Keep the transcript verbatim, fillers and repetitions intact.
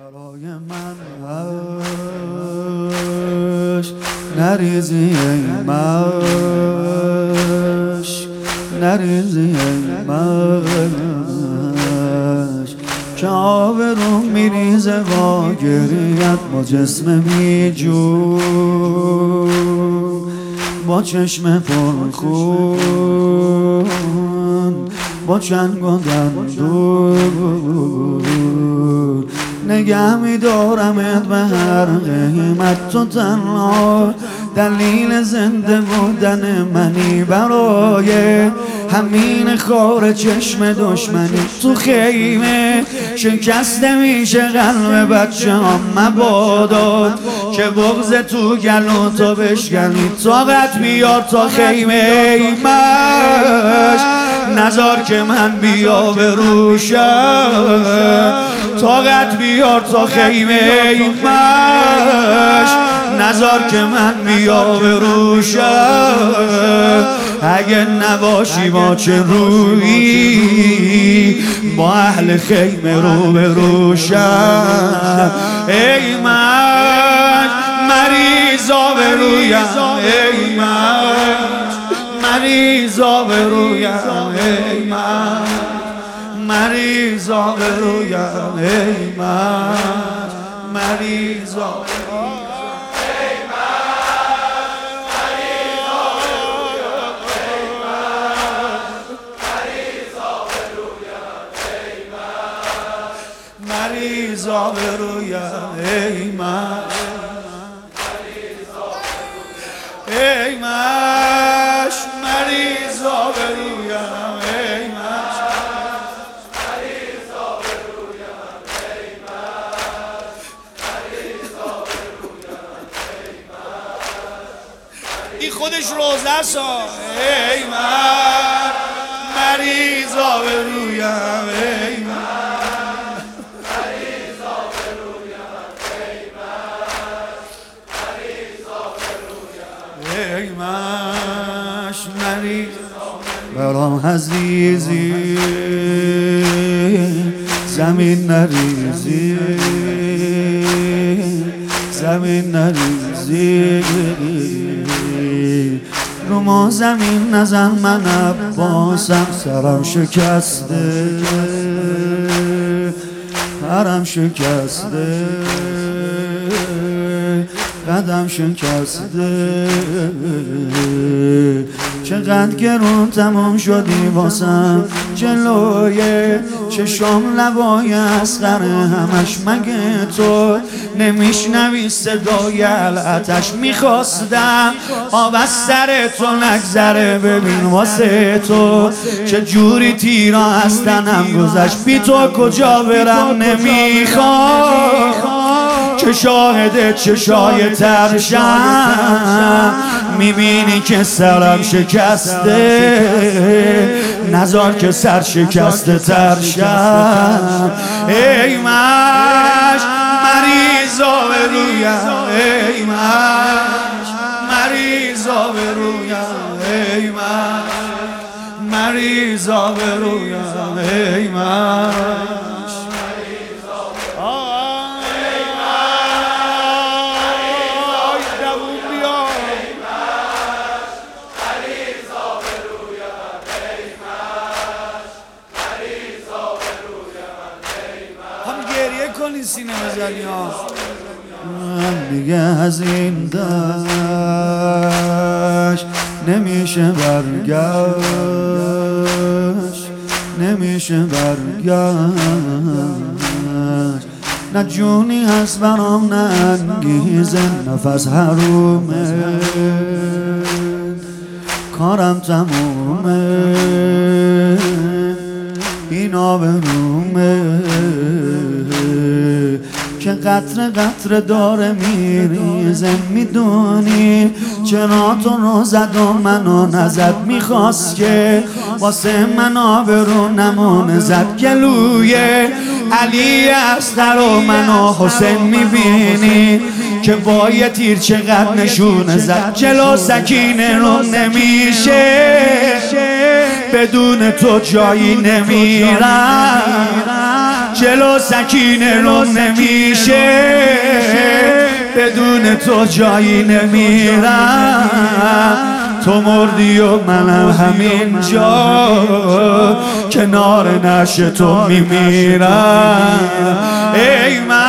برای من عشق نریزی ای مشک، نریزی ای مشک که آب رو میریزه با گریت، با جسم میجون، با چشم پرخون، با چنگ و دندون نگه می‌دارمت به هر قیمت. تو تنها دلیل زنده بودن منی، برای همین خار چشم دشمنی. تو خیمه شکسته میشه قلب بچه هم، مبادا که بغض تو گلو تو بشکنی. طاقت بیار تا خیمه مشک، نذار که من بیا به روشم. طاقت بیار تا خیمه مشک، نذار که من بیا به روشم. اگه نباشی با چه رویی، با اهل خیمه رو به روشم. ای مشک مریضا به رویم، ای مشک مریضا به رویم، ای مشک مریضا به رویم، ای مشک مریضا به رویم. مریضا به رویم، ای مشک ای مشک مریضا به رویم، ای مشک مریضا به رویم، ای مشک مریضا به رویم، ای مشک. این خودش روزه سا. ای مشک مریضا به رویم، ای مشک ای مشک مریض برام عزیزی، زمین نریزی، زمین نریزی، رو ما زمین نزن، من عباسم سرم شکسته، پرم شکسته، قدم شکسته. چقدر گرون تمام شدی واسم، جلوی چشام لبای اصغر همش. مگه تو نمیشنوی صدای العتش؟ میخواستم آب از سر تو نگذره، ببین واسه تو چه جوری تیرا از تنم گذشت. بی تو کجا برم نمیخوام که شاهد چشای ترشم. میبینی که سرم شکسته، نذار که سر شکسته ترشم. ای مشک مریضا به رویم، ای مشک مریضا به رویم، ای مشک مریضا به رویم، ای مشک. کنی سینه بزنی ها. من دیگه از این دشت نمیشه برگشت، نمیشه برگشت. نه جونی هست برام، نه انگیزه، نفس حرومه، کارم تمومه، این آبرومه که قطره قطره داره میریزه. میدونی چرا تو رو زد و منو نزد؟ میخواست که واسه من آبرو نمونه. زد گلوی علی اصغر و منو حسین. میبینی که با یه تیر چقدر نشونه زد. جلو سکینه رو نمیشه، بدون تو جایی نمیرم. جلو سکینه رو نمیشه، بدون تو جایی نمیرم. تو مردی و منم همین جا کنار نعش تو میمیرم. ای من